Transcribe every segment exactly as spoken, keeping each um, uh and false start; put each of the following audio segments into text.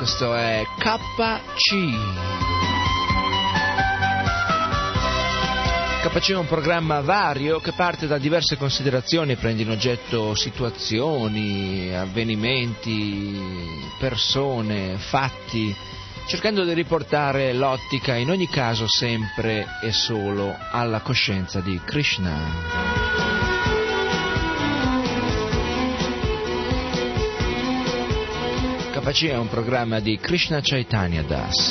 Questo è K C. K C è un programma vario che parte da diverse considerazioni e prende in oggetto situazioni, avvenimenti, persone, fatti, cercando di riportare l'ottica in ogni caso sempre e solo alla coscienza di Krishna. K C è un programma di Krishna Chaitanya Das.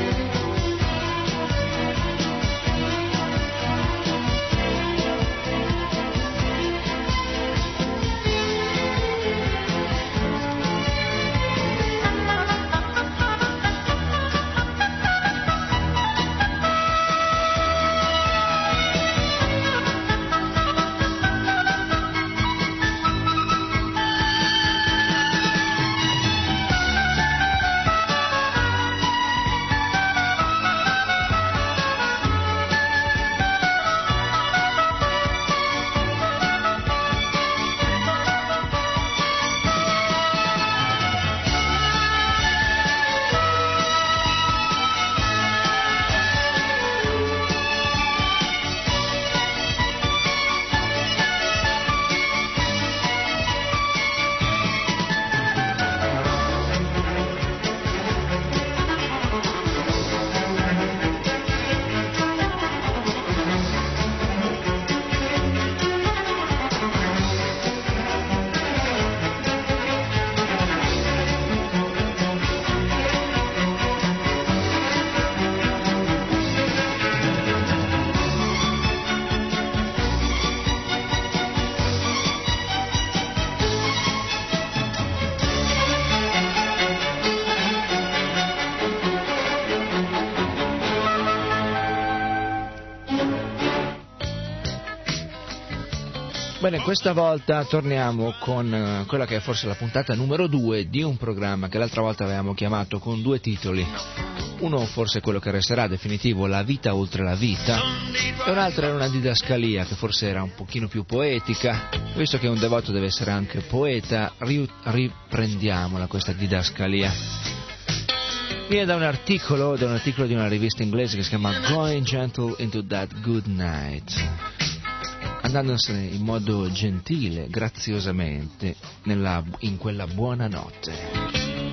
Bene, questa volta torniamo con quella che è forse la puntata numero due di un programma che l'altra volta avevamo chiamato con due titoli. Uno forse quello che resterà definitivo, La vita oltre la vita, e un altro era una didascalia che forse era un pochino più poetica. Visto che un devoto deve essere anche poeta, ri- riprendiamola questa didascalia. Viene da un articolo, da un articolo di una rivista inglese che si chiama Going Gentle into That Good Night, andandosene in modo gentile, graziosamente, nella, in quella buona notte.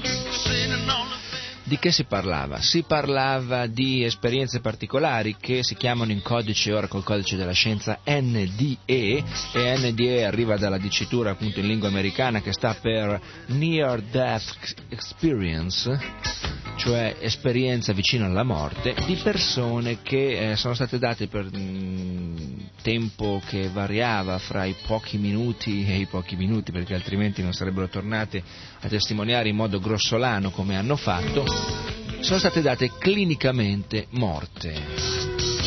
Di che si parlava? Si parlava di esperienze particolari che si chiamano in codice, ora col codice della scienza, N D E, e N D E arriva dalla dicitura appunto in lingua americana che sta per Near Death Experience, cioè esperienza vicino alla morte, di persone che eh, sono state date per mh, tempo che variava fra i pochi minuti e i pochi minuti, perché altrimenti non sarebbero tornate a testimoniare in modo grossolano come hanno fatto, sono state date clinicamente morte.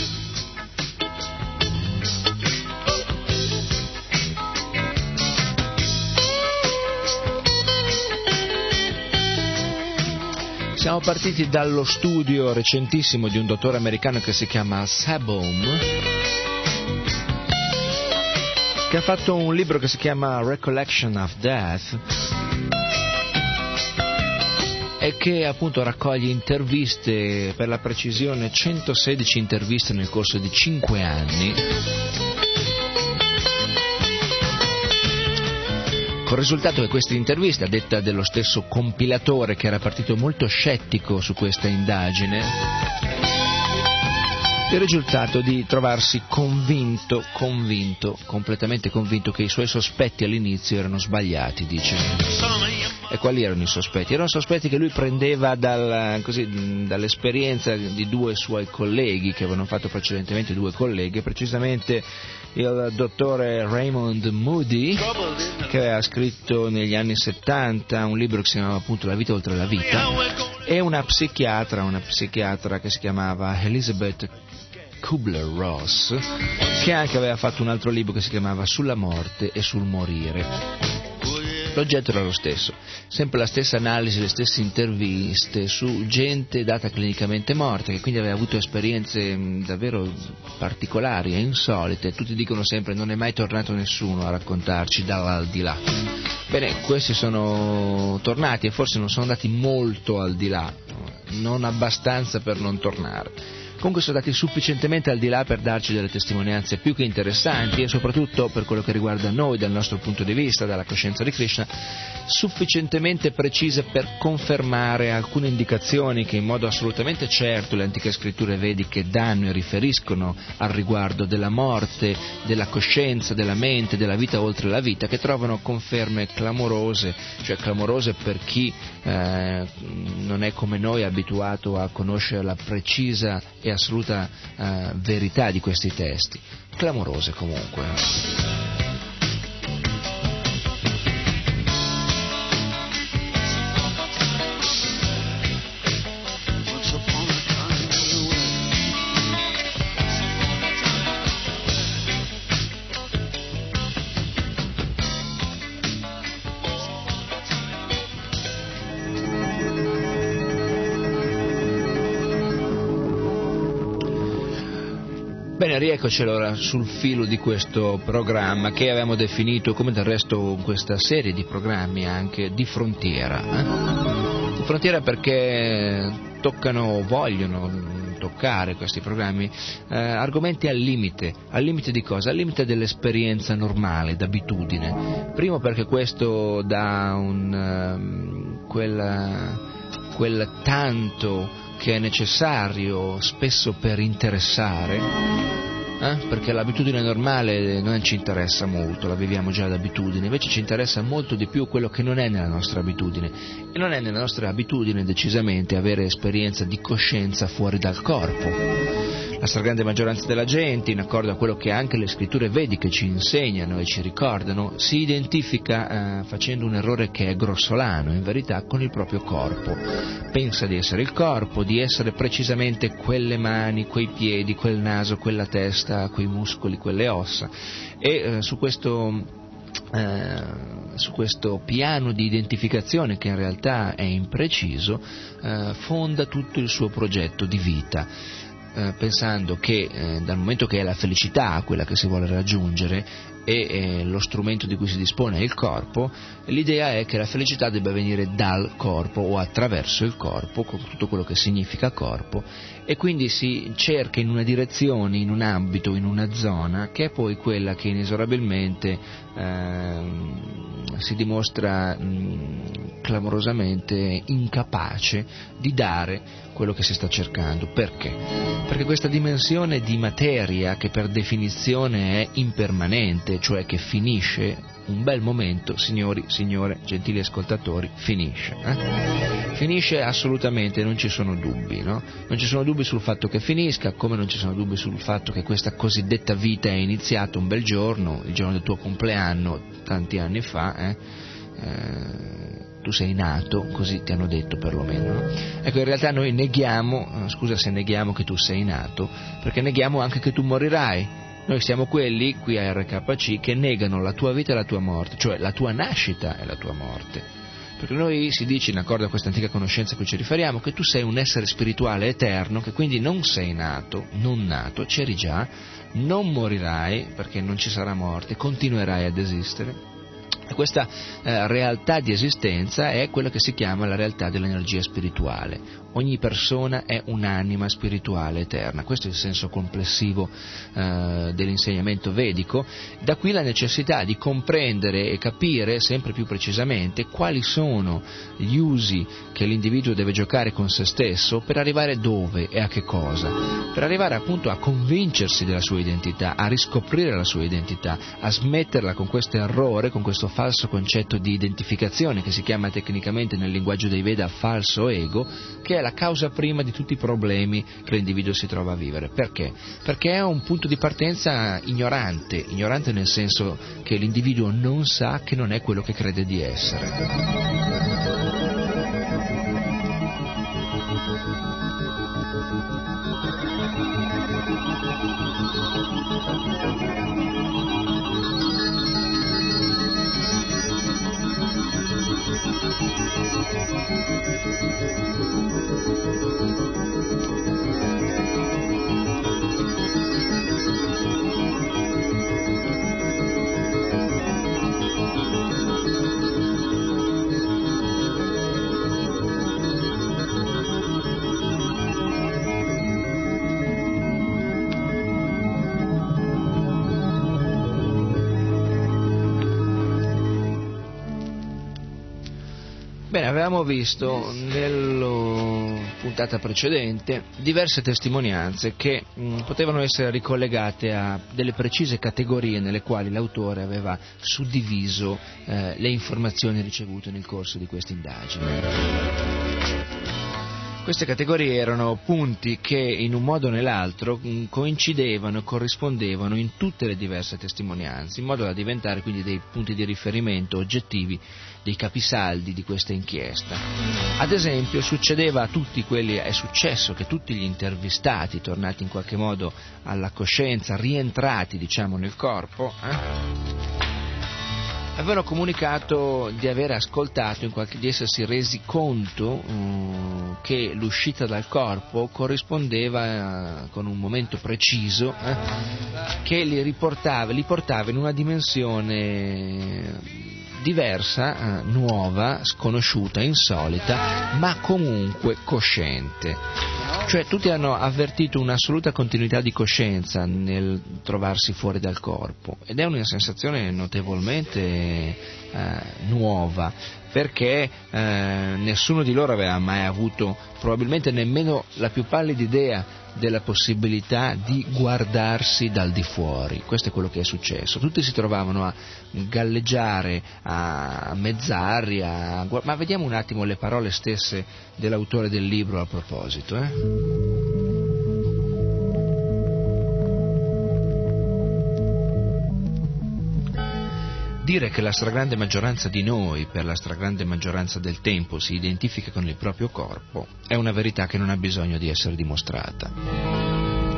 Siamo partiti dallo studio recentissimo di un dottore americano che si chiama Sabom, che ha fatto un libro che si chiama Recollection of Death e che appunto raccoglie interviste, per la precisione centosedici interviste nel corso di cinque anni, con il risultato che queste interviste, a detta dello stesso compilatore che era partito molto scettico su questa indagine, il risultato di trovarsi convinto, convinto, completamente convinto che i suoi sospetti all'inizio erano sbagliati, dice. E quali erano i sospetti? Erano sospetti che lui prendeva dal, così, dall'esperienza di due suoi colleghi, che avevano fatto precedentemente due colleghe, precisamente il dottore Raymond Moody, che aveva scritto negli anni settanta un libro che si chiamava appunto La vita oltre la vita, e una psichiatra, una psichiatra che si chiamava Elizabeth Kubler-Ross, che anche aveva fatto un altro libro che si chiamava Sulla morte e sul morire. L'oggetto era lo stesso, sempre la stessa analisi, le stesse interviste su gente data clinicamente morta, che quindi aveva avuto esperienze mh, davvero particolari e insolite. Tutti dicono sempre: non è mai tornato nessuno a raccontarci dall'aldilà. Bene, questi sono tornati e forse non sono andati molto al di là, non abbastanza per non tornare. Comunque sono andati sufficientemente al di là per darci delle testimonianze più che interessanti e soprattutto per quello che riguarda noi dal nostro punto di vista, dalla coscienza di Krishna, sufficientemente precise per confermare alcune indicazioni che in modo assolutamente certo le antiche scritture vediche danno e riferiscono al riguardo della morte, della coscienza, della mente, della vita oltre la vita, che trovano conferme clamorose, cioè clamorose per chi eh, non è come noi abituato a conoscere la precisa e assoluta eh, verità di questi testi, clamorose comunque. Bene, rieccoci allora sul filo di questo programma che avevamo definito, come del resto questa serie di programmi anche, di frontiera. Eh? Di frontiera perché toccano, vogliono toccare questi programmi eh, argomenti al limite. Al limite di cosa? Al limite dell'esperienza normale, d'abitudine. Primo perché questo dà un, um, quel, quel tanto che è necessario spesso per interessare, eh? Perché l'abitudine normale non ci interessa molto, la viviamo già d'abitudine, invece ci interessa molto di più quello che non è nella nostra abitudine, e non è nella nostra abitudine decisamente avere esperienza di coscienza fuori dal corpo. La stragrande maggioranza della gente, in accordo a quello che anche le scritture vediche ci insegnano e ci ricordano, si identifica eh, facendo un errore che è grossolano, in verità, con il proprio corpo. Pensa di essere il corpo, di essere precisamente quelle mani, quei piedi, quel naso, quella testa, quei muscoli, quelle ossa. E eh, su questo... Eh, su questo piano di identificazione, che in realtà è impreciso, eh, fonda tutto il suo progetto di vita. Eh, pensando che eh, dal momento che è la felicità quella che si vuole raggiungere e eh, lo strumento di cui si dispone è il corpo, l'idea è che la felicità debba venire dal corpo o attraverso il corpo, con tutto quello che significa corpo, e quindi si cerca in una direzione, in un ambito, in una zona che è poi quella che inesorabilmente eh, si dimostra mh, clamorosamente incapace di dare quello che si sta cercando. Perché? Perché questa dimensione di materia, che per definizione è impermanente, cioè che finisce, un bel momento, signori, signore, gentili ascoltatori, finisce. Eh? Finisce assolutamente, non ci sono dubbi, no? Non ci sono dubbi sul fatto che finisca, come non ci sono dubbi sul fatto che questa cosiddetta vita è iniziata un bel giorno, il giorno del tuo compleanno, tanti anni fa, eh? Eh, tu sei nato, così ti hanno detto perlomeno, no? Ecco, in realtà noi neghiamo, scusa se neghiamo che tu sei nato, perché neghiamo anche che tu morirai. Noi siamo quelli, qui a R K C, che negano la tua vita e la tua morte, cioè la tua nascita e la tua morte. Perché noi si dice, in accordo a questa antica conoscenza a cui ci riferiamo, che tu sei un essere spirituale eterno, che quindi non sei nato, non nato, c'eri già, non morirai, perché non ci sarà morte, continuerai ad esistere. E questa eh, realtà di esistenza è quella che si chiama la realtà dell'energia spirituale. Ogni persona è un'anima spirituale eterna, questo è il senso complessivo eh, dell'insegnamento vedico. Da qui la necessità di comprendere e capire sempre più precisamente quali sono gli usi che l'individuo deve giocare con se stesso per arrivare dove e a che cosa, per arrivare appunto a convincersi della sua identità, a riscoprire la sua identità, a smetterla con questo errore, con questo falso concetto di identificazione che si chiama tecnicamente nel linguaggio dei Veda falso ego, che è la causa prima di tutti i problemi che l'individuo si trova a vivere. Perché? Perché è un punto di partenza ignorante, ignorante nel senso che l'individuo non sa che non è quello che crede di essere. Bene, avevamo visto nella puntata precedente diverse testimonianze che mh, potevano essere ricollegate a delle precise categorie nelle quali l'autore aveva suddiviso eh, le informazioni ricevute nel corso di questa indagine. Queste categorie erano punti che in un modo o nell'altro mh, coincidevano e corrispondevano in tutte le diverse testimonianze, in modo da diventare quindi dei punti di riferimento oggettivi, dei capisaldi di questa inchiesta. Ad esempio, succedeva a tutti quelli, è successo che tutti gli intervistati, tornati in qualche modo alla coscienza, rientrati diciamo nel corpo, eh, avevano comunicato di aver ascoltato, in qualche, di essersi resi conto uh, che l'uscita dal corpo corrispondeva uh, con un momento preciso eh, che li riportava, li portava in una dimensione diversa, uh, nuova, sconosciuta, insolita, ma comunque cosciente. Cioè tutti hanno avvertito un'assoluta continuità di coscienza nel trovarsi fuori dal corpo, ed è una sensazione notevolmente eh, nuova, perché eh, nessuno di loro aveva mai avuto probabilmente nemmeno la più pallida idea della possibilità di guardarsi dal di fuori. Questo è quello che è successo. Tutti si trovavano a galleggiare, a mezz'aria, a... ma vediamo un attimo le parole stesse dell'autore del libro a proposito. Eh? Dire che la stragrande maggioranza di noi, per la stragrande maggioranza del tempo, si identifica con il proprio corpo, è una verità che non ha bisogno di essere dimostrata.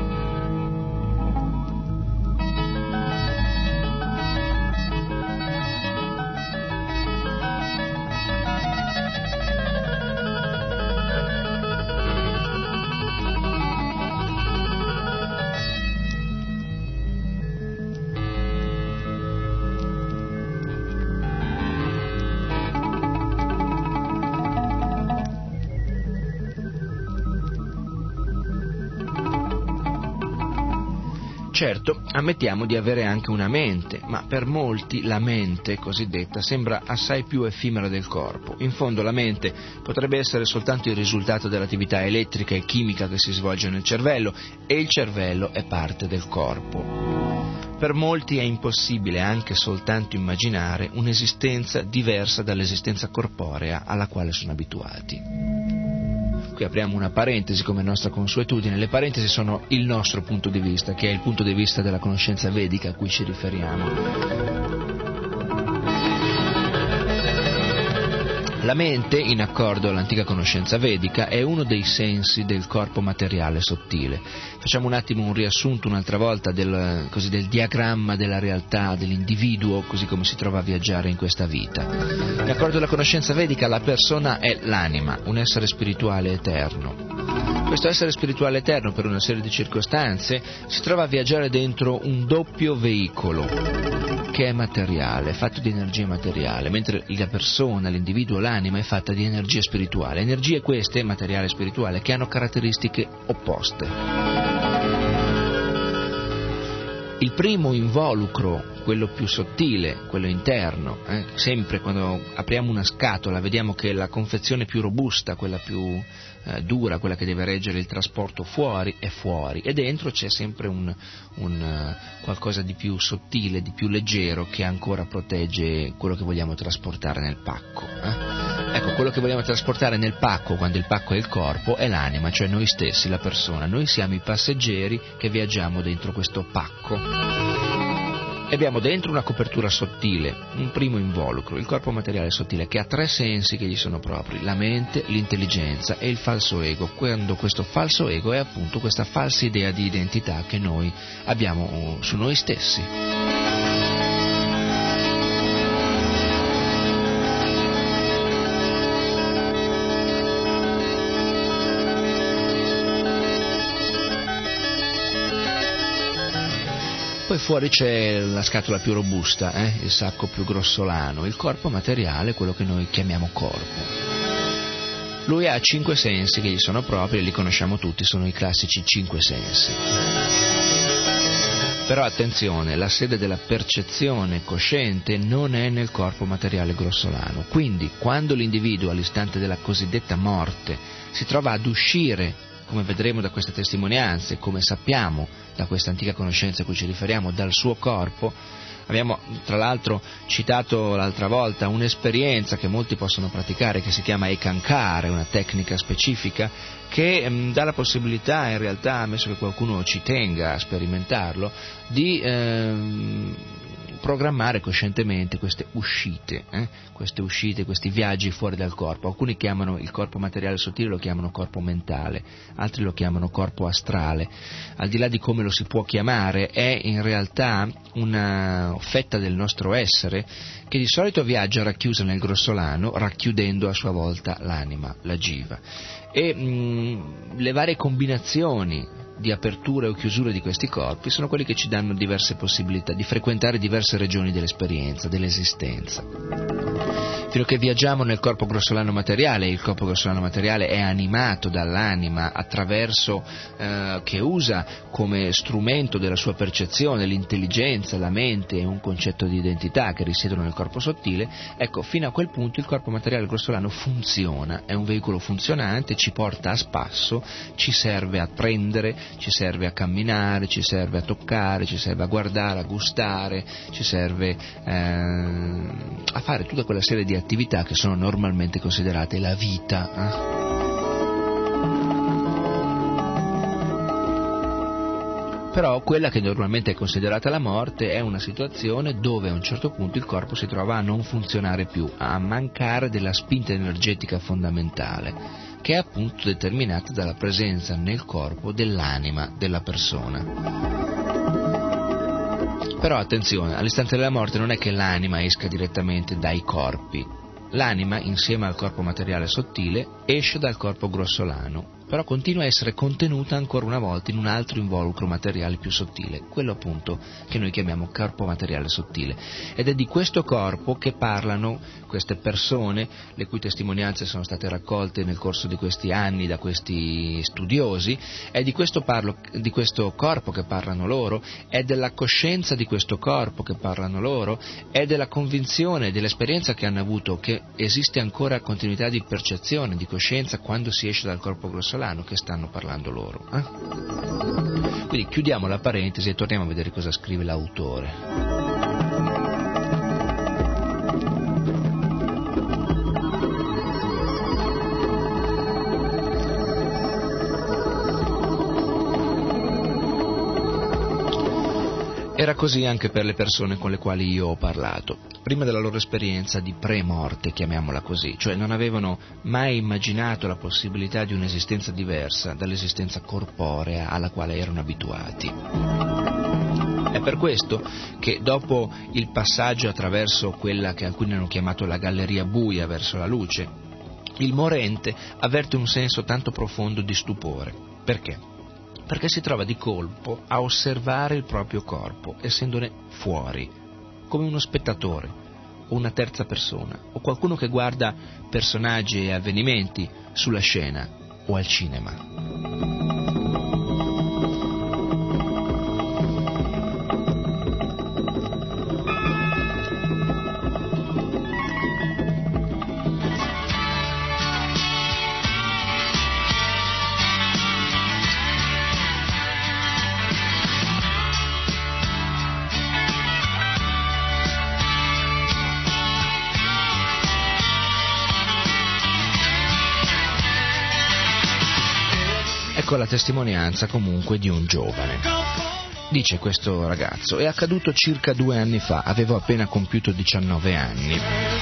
Certo, ammettiamo di avere anche una mente, ma per molti la mente cosiddetta sembra assai più effimera del corpo. In fondo la mente potrebbe essere soltanto il risultato dell'attività elettrica e chimica che si svolge nel cervello, e il cervello è parte del corpo. Per molti è impossibile anche soltanto immaginare un'esistenza diversa dall'esistenza corporea alla quale sono abituati. Qui apriamo una parentesi come nostra consuetudine. Le parentesi sono il nostro punto di vista, che è il punto di vista della conoscenza vedica a cui ci riferiamo. La mente, in accordo all'antica conoscenza vedica, è uno dei sensi del corpo materiale sottile. Facciamo un attimo un riassunto un'altra volta del, così, del diagramma della realtà, dell'individuo, così come si trova a viaggiare in questa vita. In accordo alla conoscenza vedica, la persona è l'anima, un essere spirituale eterno. Questo essere spirituale eterno, per una serie di circostanze, si trova a viaggiare dentro un doppio veicolo, che è materiale, fatto di energia materiale, mentre la persona, l'individuo, l'anima è fatta di energia spirituale. Energie queste, materiale e spirituale, che hanno caratteristiche opposte. Il primo involucro, quello più sottile, quello interno, eh, sempre quando apriamo una scatola vediamo che la confezione più robusta, quella più eh, dura, quella che deve reggere il trasporto fuori, è fuori, e dentro c'è sempre un, un uh, qualcosa di più sottile, di più leggero, che ancora protegge quello che vogliamo trasportare nel pacco. Eh? Ecco, quello che vogliamo trasportare nel pacco, quando il pacco è il corpo, è l'anima, cioè noi stessi, la persona. Noi siamo i passeggeri che viaggiamo dentro questo pacco. E abbiamo dentro una copertura sottile, un primo involucro, il corpo materiale sottile, che ha tre sensi che gli sono propri: la mente, l'intelligenza e il falso ego, quando questo falso ego è appunto questa falsa idea di identità che noi abbiamo su noi stessi. Poi fuori c'è la scatola più robusta, eh? il sacco più grossolano, il corpo materiale, quello che noi chiamiamo corpo. Lui ha cinque sensi che gli sono propri e li conosciamo tutti, sono i classici cinque sensi. Però attenzione, la sede della percezione cosciente non è nel corpo materiale grossolano, quindi quando l'individuo all'istante della cosiddetta morte si trova ad uscire, come vedremo da queste testimonianze, come sappiamo da questa antica conoscenza a cui ci riferiamo, dal suo corpo. Abbiamo tra l'altro citato l'altra volta un'esperienza che molti possono praticare che si chiama Ekankara, una tecnica specifica che mh, dà la possibilità, in realtà, ammesso che qualcuno ci tenga a sperimentarlo, di ehm, programmare coscientemente queste uscite, eh? queste uscite, questi viaggi fuori dal corpo. Alcuni chiamano il corpo materiale sottile, lo chiamano corpo mentale, altri lo chiamano corpo astrale. Al di là di come lo si può chiamare, è in realtà una fetta del nostro essere che di solito viaggia racchiusa nel grossolano, racchiudendo a sua volta l'anima, la jiva. E mh, le varie combinazioni di aperture o chiusure di questi corpi sono quelli che ci danno diverse possibilità di frequentare diverse regioni dell'esperienza, dell'esistenza. Fino a che viaggiamo nel corpo grossolano materiale, il corpo grossolano materiale è animato dall'anima attraverso, eh, che usa come strumento della sua percezione l'intelligenza, la mente e un concetto di identità che risiedono nel corpo sottile. Ecco, fino a quel punto il corpo materiale grossolano funziona, è un veicolo funzionante, ci porta a spasso, ci serve a prendere, ci serve a camminare, ci serve a toccare, ci serve a guardare, a gustare, ci serve eh, a fare tutta quella serie di attività che sono normalmente considerate la vita. Eh? Però quella che normalmente è considerata la morte è una situazione dove a un certo punto il corpo si trova a non funzionare più, a mancare della spinta energetica fondamentale, che è appunto determinata dalla presenza nel corpo dell'anima della persona. Però attenzione, all'istante della morte non è che l'anima esca direttamente dai corpi. L'anima, insieme al corpo materiale sottile, esce dal corpo grossolano, però continua a essere contenuta ancora una volta in un altro involucro materiale più sottile, quello appunto che noi chiamiamo corpo materiale sottile. Ed è di questo corpo che parlano queste persone, le cui testimonianze sono state raccolte nel corso di questi anni da questi studiosi. È di questo, parlo, di questo corpo che parlano loro, è della coscienza di questo corpo che parlano loro, è della convinzione, dell'esperienza che hanno avuto che esiste ancora continuità di percezione, di coscienza quando si esce dal corpo grossolano, che stanno parlando loro. Eh? Quindi chiudiamo la parentesi e torniamo a vedere cosa scrive l'autore. Era così anche per le persone con le quali io ho parlato, prima della loro esperienza di pre-morte, chiamiamola così, cioè non avevano mai immaginato la possibilità di un'esistenza diversa dall'esistenza corporea alla quale erano abituati. È per questo che dopo il passaggio attraverso quella che alcuni hanno chiamato la galleria buia verso la luce, il morente avverte un senso tanto profondo di stupore. Perché? Perché si trova di colpo a osservare il proprio corpo, essendone fuori, come uno spettatore, o una terza persona, o qualcuno che guarda personaggi e avvenimenti sulla scena o al cinema. Ecco la testimonianza comunque di un giovane. Dice questo ragazzo: è accaduto circa due anni fa, avevo appena compiuto diciannove anni.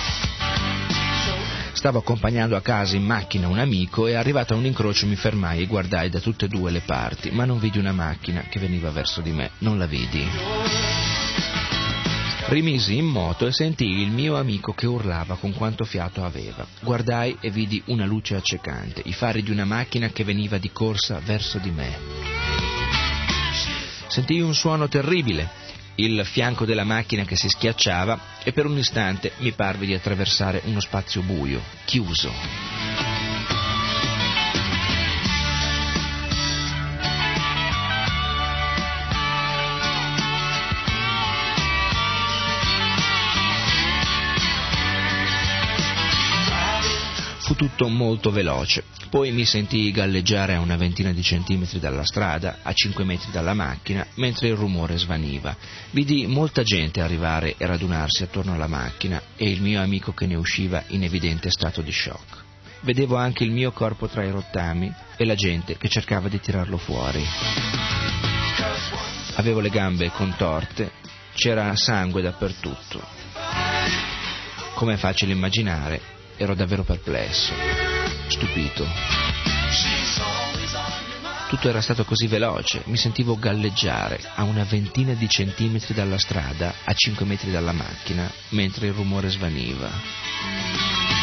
Stavo accompagnando a casa in macchina un amico e arrivato a un incrocio mi fermai e guardai da tutte e due le parti, ma non vidi una macchina che veniva verso di me, non la vidi. Rimisi in moto e sentii il mio amico che urlava con quanto fiato aveva. Guardai e vidi una luce accecante, i fari di una macchina che veniva di corsa verso di me. Sentii un suono terribile, il fianco della macchina che si schiacciava e per un istante mi parve di attraversare uno spazio buio, chiuso. tutto molto veloce. Poi mi sentii galleggiare a una ventina di centimetri dalla strada, a cinque metri dalla macchina, mentre il rumore svaniva. Vidi molta gente arrivare e radunarsi attorno alla macchina e il mio amico che ne usciva in evidente stato di shock. Vedevo anche il mio corpo tra i rottami e la gente che cercava di tirarlo fuori. Avevo le gambe contorte, c'era sangue dappertutto. Come è facile immaginare, ero davvero perplesso, stupito. Tutto era stato così veloce, mi sentivo galleggiare a una ventina di centimetri dalla strada, a cinque metri dalla macchina, mentre il rumore svaniva.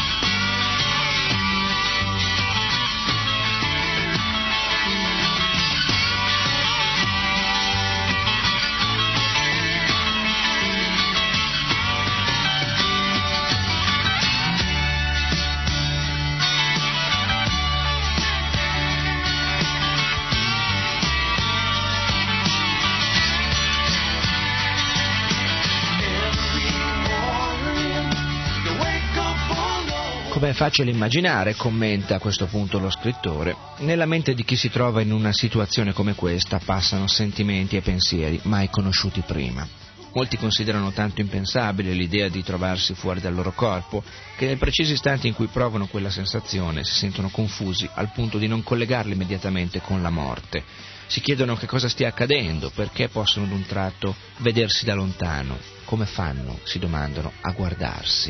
Come è facile immaginare, commenta a questo punto lo scrittore, nella mente di chi si trova in una situazione come questa passano sentimenti e pensieri mai conosciuti prima. Molti considerano tanto impensabile l'idea di trovarsi fuori dal loro corpo che nel preciso istante in cui provano quella sensazione si sentono confusi al punto di non collegarli immediatamente con la morte. Si chiedono che cosa stia accadendo, perché possono d'un tratto vedersi da lontano. Come fanno, si domandano, a guardarsi,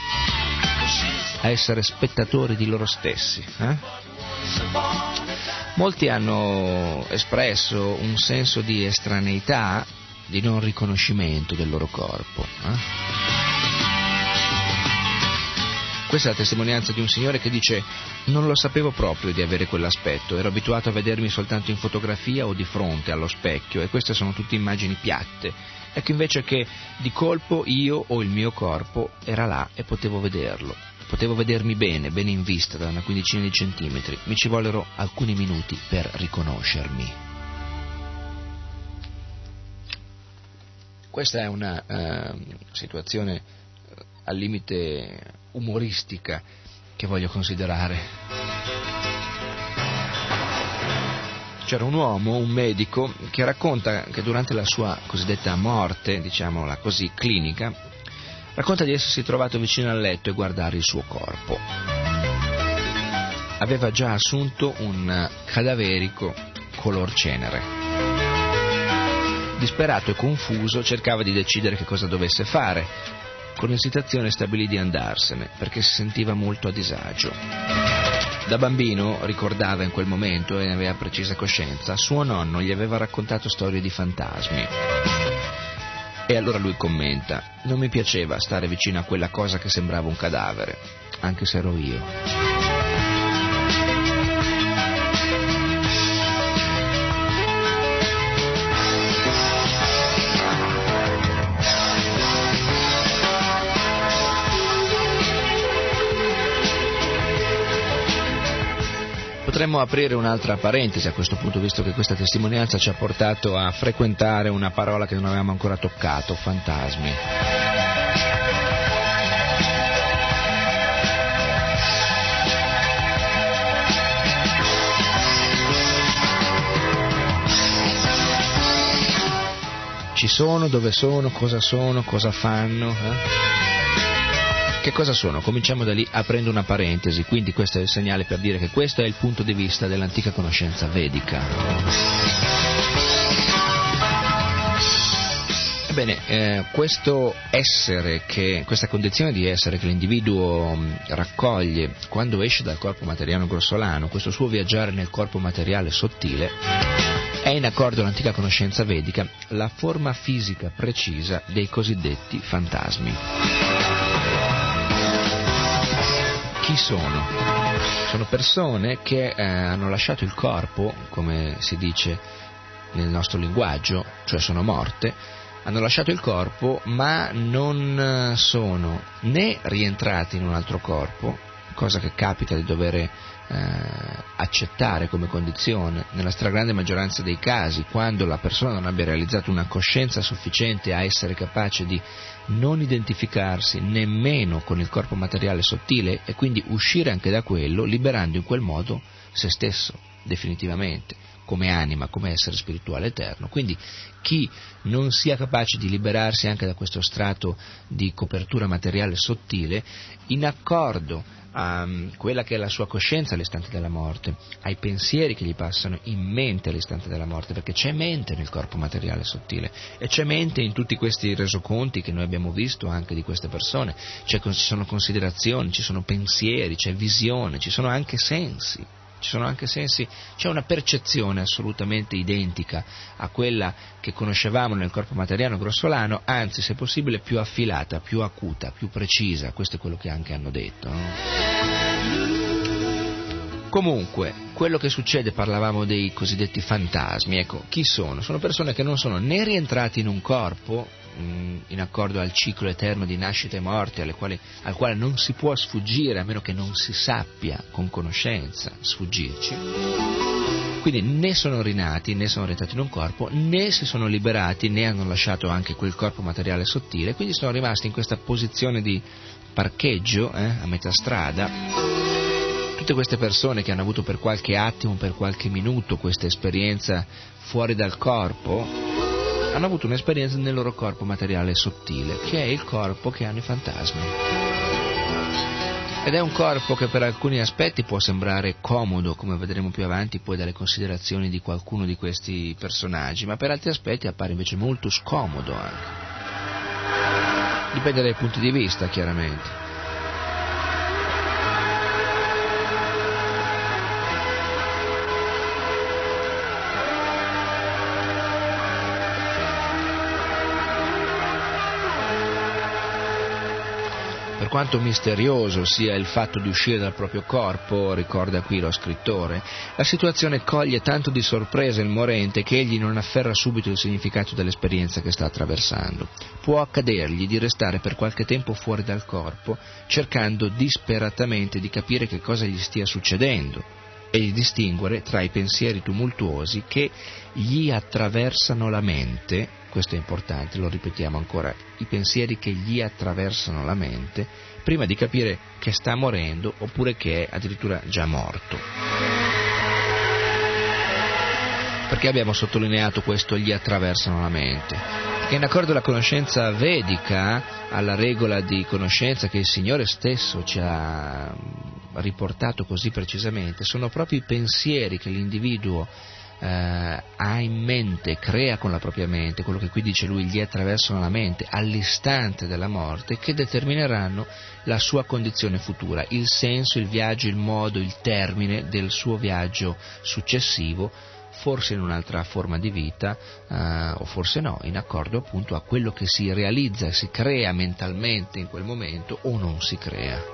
a essere spettatori di loro stessi. Eh? Molti hanno espresso un senso di estraneità, di non riconoscimento del loro corpo. Eh? Questa è la testimonianza di un signore che dice: non lo sapevo proprio di avere quell'aspetto, ero abituato a vedermi soltanto in fotografia o di fronte allo specchio e queste sono tutte immagini piatte. Ecco invece che di colpo io o il mio corpo era là e potevo vederlo. Potevo vedermi bene, bene in vista da una quindicina di centimetri. Mi ci vollero alcuni minuti per riconoscermi. Questa è una uh, situazione uh, al limite umoristica che voglio considerare. C'era un uomo, un medico, che racconta che durante la sua cosiddetta morte, diciamola così, clinica, racconta di essersi trovato vicino al letto e guardare il suo corpo. Aveva già assunto un cadaverico color cenere. Disperato e confuso, cercava di decidere che cosa dovesse fare. Con esitazione stabilì di andarsene, perché si sentiva molto a disagio. Da bambino, ricordava in quel momento e ne aveva precisa coscienza, suo nonno gli aveva raccontato storie di fantasmi. E allora lui commenta: non mi piaceva stare vicino a quella cosa che sembrava un cadavere, anche se ero io. Potremmo aprire un'altra parentesi a questo punto, visto che questa testimonianza ci ha portato a frequentare una parola che non avevamo ancora toccato: fantasmi. Ci sono, dove sono, cosa sono, cosa fanno? Eh? Che cosa sono? Cominciamo da lì aprendo una parentesi, quindi questo è il segnale per dire che questo è il punto di vista dell'antica conoscenza vedica. Ebbene, eh, questo essere, che, questa condizione di essere che l'individuo mh, raccoglie quando esce dal corpo materiale grossolano, questo suo viaggiare nel corpo materiale sottile, è in accordo con l'antica conoscenza vedica la forma fisica precisa dei cosiddetti fantasmi. Chi sono? Sono persone che eh, hanno lasciato il corpo, come si dice nel nostro linguaggio, cioè sono morte, hanno lasciato il corpo ma non sono né rientrati in un altro corpo cosa che capita di dover eh, accettare come condizione, nella stragrande maggioranza dei casi, quando la persona non abbia realizzato una coscienza sufficiente a essere capace di non identificarsi nemmeno con il corpo materiale sottile e quindi uscire anche da quello, liberando in quel modo se stesso, definitivamente, come anima, come essere spirituale eterno. Quindi chi non sia capace di liberarsi anche da questo strato di copertura materiale sottile, in accordo a quella che è la sua coscienza all'istante della morte, ai pensieri che gli passano in mente all'istante della morte, perché c'è mente nel corpo materiale sottile e c'è mente in tutti questi resoconti che noi abbiamo visto anche di queste persone, c'è, ci sono considerazioni, ci sono pensieri, c'è visione, ci sono anche sensi. Ci sono anche sensi, c'è una percezione assolutamente identica a quella che conoscevamo nel corpo materiale grossolano, anzi, se possibile, più affilata, più acuta, più precisa. Questo è quello che anche hanno detto, no? Comunque, quello che succede, parlavamo dei cosiddetti fantasmi, ecco, chi sono? Sono persone che non sono né rientrati in un corpo, in accordo al ciclo eterno di nascita e morte alle quali, al quale non si può sfuggire a meno che non si sappia con conoscenza sfuggirci, quindi né sono rinati né sono rientrati in un corpo, né si sono liberati né hanno lasciato anche quel corpo materiale sottile, quindi sono rimasti in questa posizione di parcheggio eh, a metà strada. Tutte queste persone che hanno avuto per qualche attimo, per qualche minuto questa esperienza fuori dal corpo, hanno avuto un'esperienza nel loro corpo materiale sottile, che è il corpo che hanno i fantasmi. Ed è un corpo che per alcuni aspetti può sembrare comodo, come vedremo più avanti poi dalle considerazioni di qualcuno di questi personaggi, ma per altri aspetti appare invece molto scomodo anche. Dipende dai punti di vista, chiaramente. Per quanto misterioso sia il fatto di uscire dal proprio corpo, ricorda qui lo scrittore, la situazione coglie tanto di sorpresa il morente che egli non afferra subito il significato dell'esperienza che sta attraversando. Può accadergli di restare per qualche tempo fuori dal corpo, cercando disperatamente di capire che cosa gli stia succedendo e di distinguere tra i pensieri tumultuosi che gli attraversano la mente. Questo è importante, lo ripetiamo ancora, i pensieri che gli attraversano la mente, prima di capire che sta morendo oppure che è addirittura già morto. Perché abbiamo sottolineato questo gli attraversano la mente? Perché in accordo alla conoscenza vedica, alla regola di conoscenza che il Signore stesso ci ha riportato così precisamente, sono proprio i pensieri che l'individuo Uh, ha in mente, crea con la propria mente, quello che qui dice lui, gli attraversano la mente all'istante della morte, che determineranno la sua condizione futura, il senso, il viaggio, il modo, il termine del suo viaggio successivo, forse in un'altra forma di vita, uh, o forse no, in accordo appunto a quello che si realizza, si crea mentalmente in quel momento o non si crea.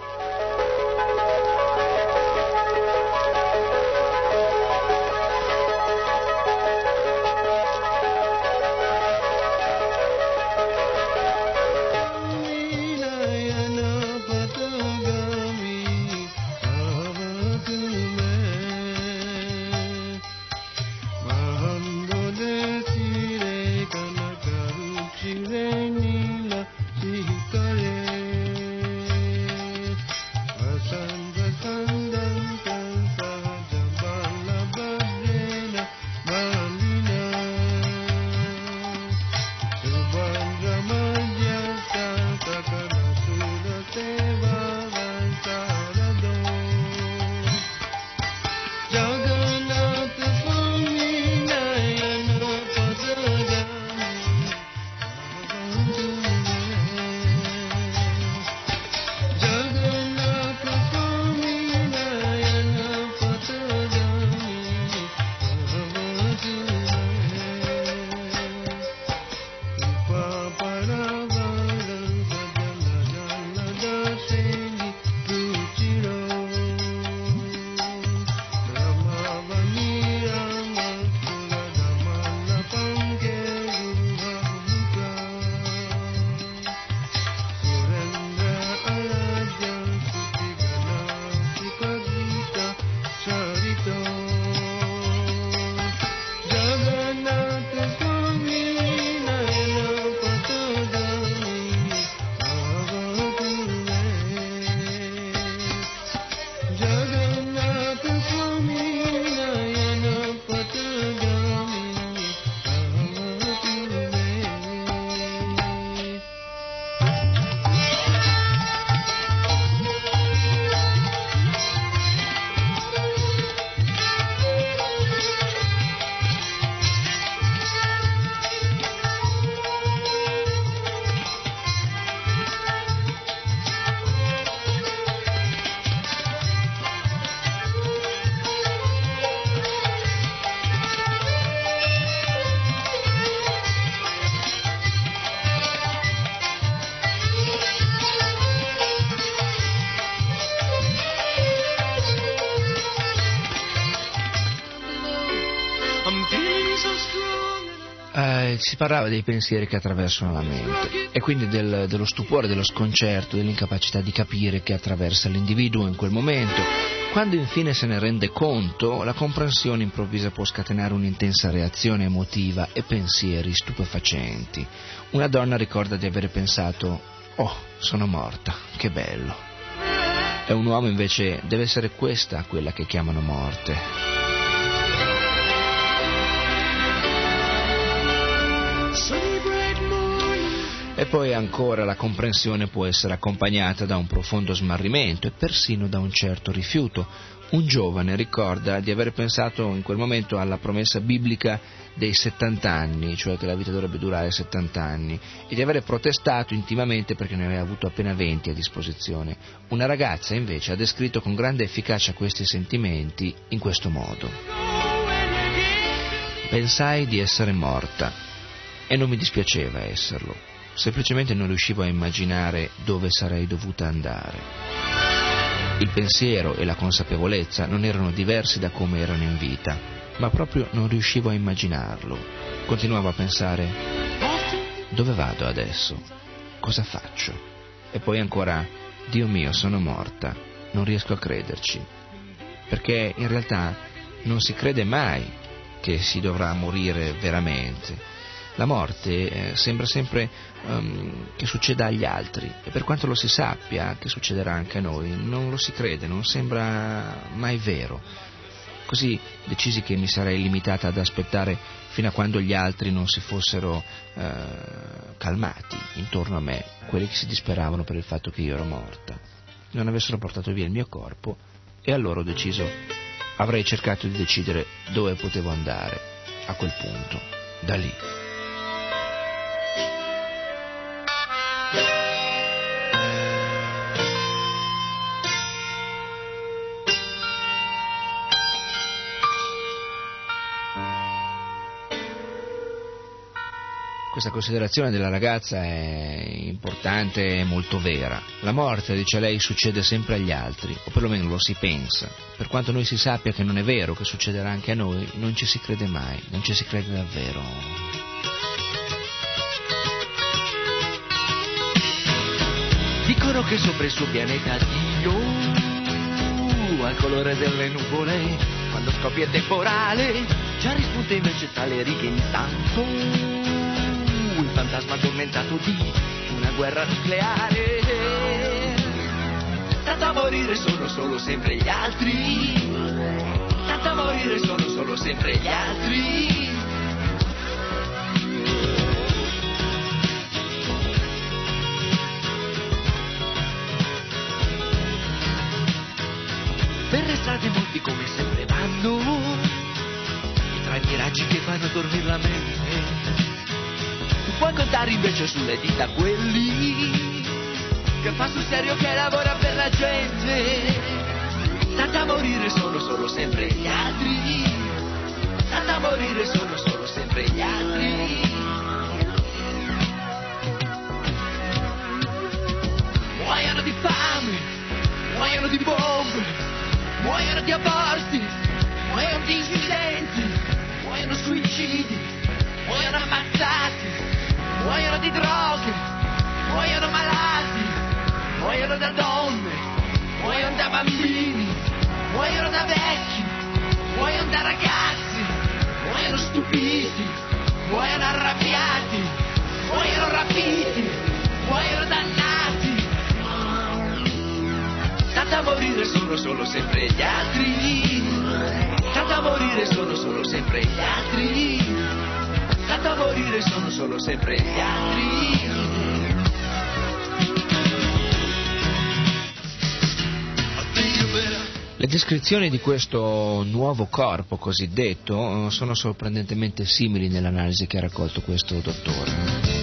eh, si parlava dei pensieri che attraversano la mente e quindi del, dello stupore, dello sconcerto, dell'incapacità di capire che attraversa l'individuo in quel momento. Quando infine se ne rende conto, la comprensione improvvisa può scatenare un'intensa reazione emotiva e pensieri stupefacenti. Una donna ricorda di avere pensato: «Oh, sono morta, che bello». E un uomo invece deve essere questa quella che chiamano morte. E poi ancora la comprensione può essere accompagnata da un profondo smarrimento e persino da un certo rifiuto. Un giovane ricorda di aver pensato in quel momento alla promessa biblica dei settanta anni, cioè che la vita dovrebbe durare settanta anni, e di avere protestato intimamente perché ne aveva avuto appena venti a disposizione. Una ragazza invece ha descritto con grande efficacia questi sentimenti in questo modo: «Pensai di essere morta e non mi dispiaceva esserlo. Semplicemente non riuscivo a immaginare dove sarei dovuta andare. Il pensiero e la consapevolezza non erano diversi da come erano in vita, ma proprio non riuscivo a immaginarlo. Continuavo a pensare: dove vado adesso? Cosa faccio? E poi ancora: Dio mio, sono morta, non riesco a crederci». Perché in realtà non si crede mai che si dovrà morire veramente. La morte eh, sembra sempre um, che succeda agli altri, e per quanto lo si sappia che succederà anche a noi, non lo si crede, non sembra mai vero. Così decisi che mi sarei limitata ad aspettare fino a quando gli altri non si fossero eh, calmati intorno a me, quelli che si disperavano per il fatto che io ero morta, non avessero portato via il mio corpo, e allora ho deciso, avrei cercato di decidere dove potevo andare a quel punto, da lì. Questa considerazione della ragazza è importante e molto vera. La morte, dice lei, succede sempre agli altri, o perlomeno lo si pensa. Per quanto noi si sappia che non è vero, che succederà anche a noi, non ci si crede mai, non ci si crede davvero. Dicono che sopra il suo pianeta Dio, al colore delle nuvole, quando scoppia il temporale, già rispunta invece tra le righe intanto il fantasma tormentato di una guerra nucleare. Tanto a morire sono solo sempre gli altri, tanto a morire sono solo sempre gli altri. Per le strade molti come sempre vanno, e tra i miraggi che fanno dormire la mente, puoi contare invece sulle dita quelli che fa sul serio, che lavora per la gente. Tanto a morire sono solo sempre gli altri, tanto a morire sono solo sempre gli altri. Muoiono di fame, muoiono di bombe, muoiono di aborti, muoiono di incidenti, muoiono suicidi, muoiono ammazzati, muoiono di droghe, muoiono malati, muoiono da donne, muoiono da bambini, muoiono da vecchi, muoiono da ragazzi, muoiono stupiti, muoiono arrabbiati, muoiono rapiti, muoiono dannati. Tanto a morire sono solo sempre gli altri, tanto a morire sono solo sempre gli altri, tanto a morire sono solo sempre gli altri. Le descrizioni di questo nuovo corpo cosiddetto sono sorprendentemente simili nell'analisi che ha raccolto questo dottore.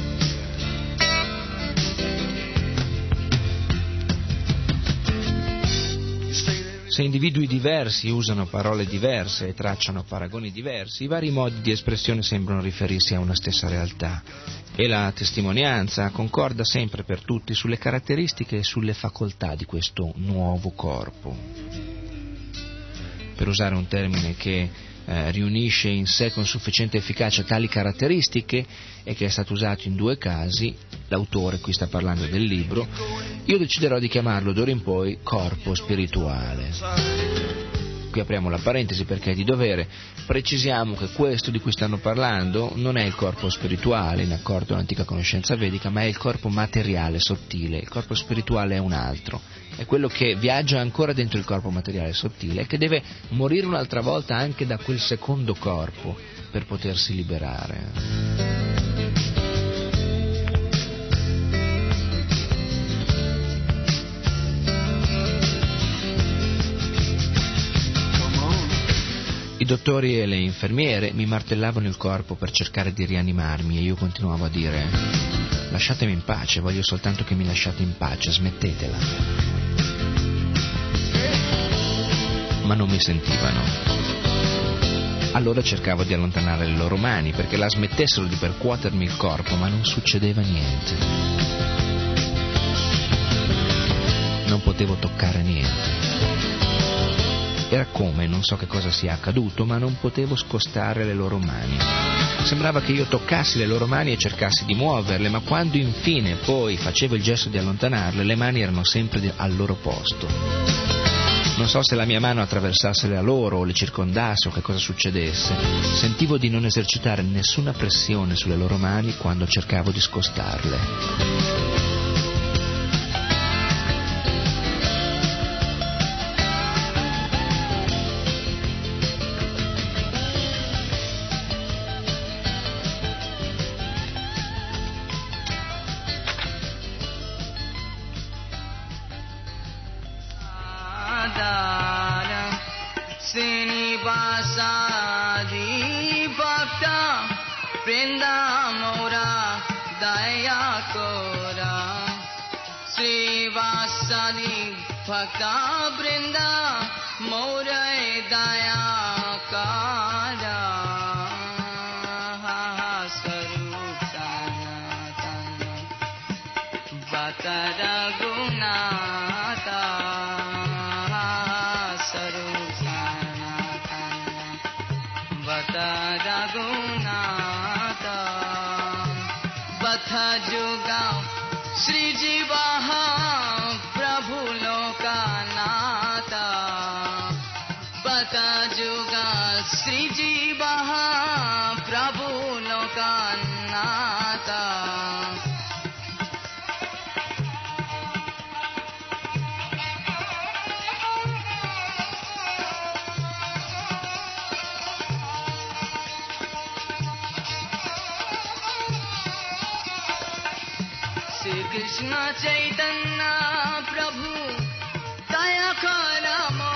Se individui diversi usano parole diverse e tracciano paragoni diversi, i vari modi di espressione sembrano riferirsi a una stessa realtà, e la testimonianza concorda sempre per tutti sulle caratteristiche e sulle facoltà di questo nuovo corpo. Per usare un termine che eh, riunisce in sé con sufficiente efficacia tali caratteristiche e che è stato usato in due casi, l'autore qui sta parlando del libro, io deciderò di chiamarlo d'ora in poi corpo spirituale. Qui apriamo la parentesi perché è di dovere, precisiamo che questo di cui stanno parlando non è il corpo spirituale in accordo con l'antica conoscenza vedica, ma è il corpo materiale sottile. Il corpo spirituale è un altro, è quello che viaggia ancora dentro il corpo materiale sottile e che deve morire un'altra volta anche da quel secondo corpo per potersi liberare. I dottori e le infermiere mi martellavano il corpo per cercare di rianimarmi e io continuavo a dire: lasciatemi in pace, voglio soltanto che mi lasciate in pace, smettetela. Ma non mi sentivano. Allora cercavo di allontanare le loro mani perché la smettessero di percuotermi il corpo, ma non succedeva niente. Non potevo toccare niente. Era come, non so che cosa sia accaduto, ma non potevo scostare le loro mani. Sembrava che io toccassi le loro mani e cercassi di muoverle, ma quando infine poi facevo il gesto di allontanarle, le mani erano sempre al loro posto. Non so se la mia mano attraversasse la loro o le circondasse o che cosa succedesse. Sentivo di non esercitare nessuna pressione sulle loro mani quando cercavo di scostarle. Bhakta Brinda Moray Daya Kara Sarup Sanatana Batara Gunata Sarup Sanatana Batara Gunata Batha Juga Sri Jivaha Juga Sri Jivaha Prabhu Lokanata Sri Krishna Chaitanya Prabhu Daya Kara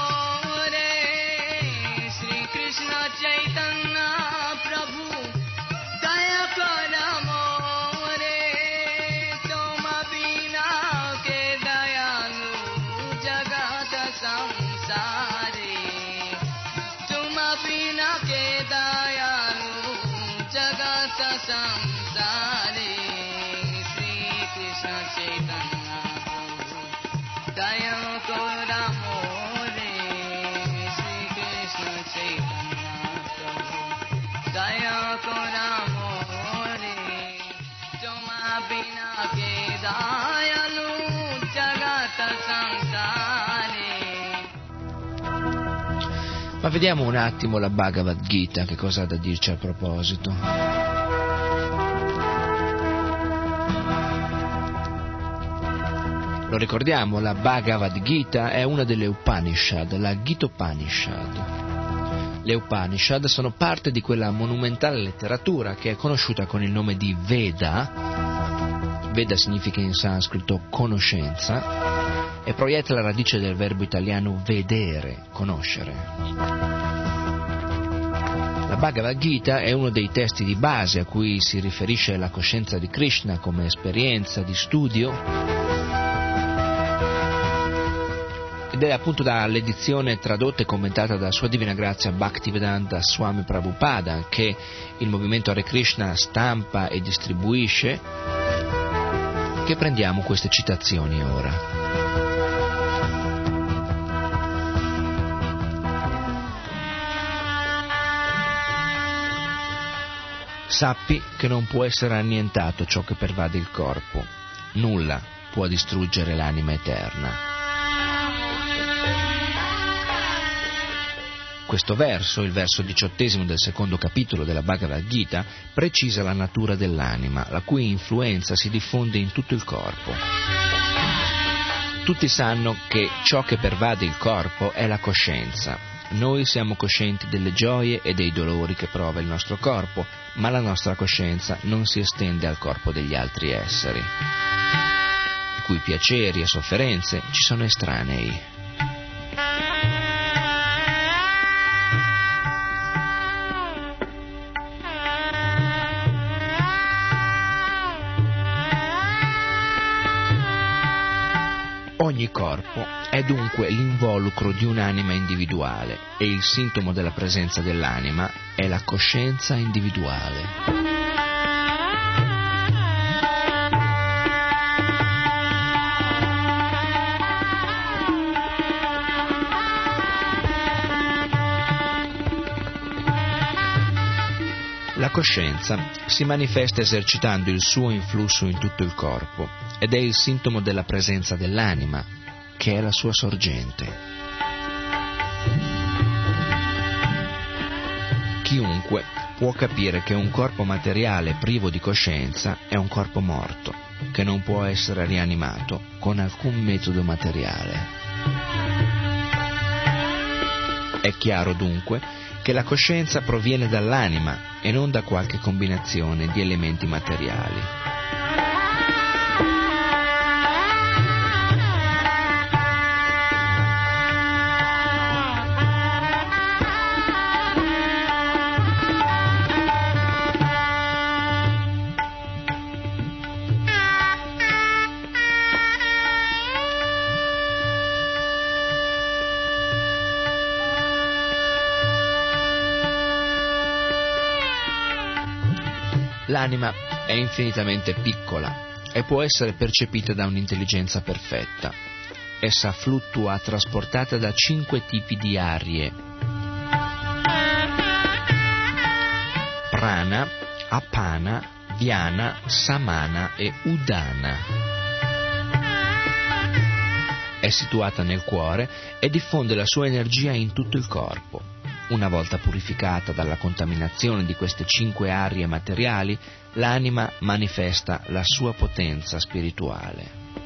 Chaitanya Prabhu Daya Kara More Toma Bina Ke Dayalu Jagat Samsare Toma Bina Ke Dayalu Jagat Samsare Sri Krishna Chaitanya Prabhu Daya Kara More Sri Krishna Chaitanya Daya Kora More Toma Bina Ke Dayalu Jagata Samsare. Ma vediamo un attimo la Bhagavad Gita, che cosa ha da dirci a proposito. Lo ricordiamo, la Bhagavad Gita è una delle Upanishad, la Gitopanishad. Le Upanishad sono parte di quella monumentale letteratura che è conosciuta con il nome di Veda. Veda significa in sanscrito conoscenza e proietta la radice del verbo italiano vedere, conoscere. La Bhagavad Gita è uno dei testi di base a cui si riferisce la coscienza di Krishna come esperienza di studio, ed è appunto dall'edizione tradotta e commentata da Sua Divina Grazia Bhaktivedanta Swami Prabhupada che il movimento Hare Krishna stampa e distribuisce che prendiamo queste citazioni ora. Sappi che non può essere annientato ciò che pervade il corpo. Nulla può distruggere l'anima eterna. Questo verso, il verso diciottesimo del secondo capitolo della Bhagavad Gita, precisa la natura dell'anima, la cui influenza si diffonde in tutto il corpo. Tutti sanno che ciò che pervade il corpo è la coscienza. Noi siamo coscienti delle gioie e dei dolori che prova il nostro corpo, ma la nostra coscienza non si estende al corpo degli altri esseri, i cui piaceri e sofferenze ci sono estranei. Ogni corpo è dunque l'involucro di un'anima individuale e il sintomo della presenza dell'anima è la coscienza individuale. La coscienza si manifesta esercitando il suo influsso in tutto il corpo ed è il sintomo della presenza dell'anima, che è la sua sorgente. Chiunque può capire che un corpo materiale privo di coscienza è un corpo morto, che non può essere rianimato con alcun metodo materiale. È chiaro dunque che la coscienza proviene dall'anima e non da qualche combinazione di elementi materiali. L'anima è infinitamente piccola e può essere percepita da un'intelligenza perfetta. Essa fluttua trasportata da cinque tipi di arie: prana, apana, vyana, samana e udana. È situata nel cuore e diffonde la sua energia in tutto il corpo. Una volta purificata dalla contaminazione di queste cinque arie materiali, l'anima manifesta la sua potenza spirituale.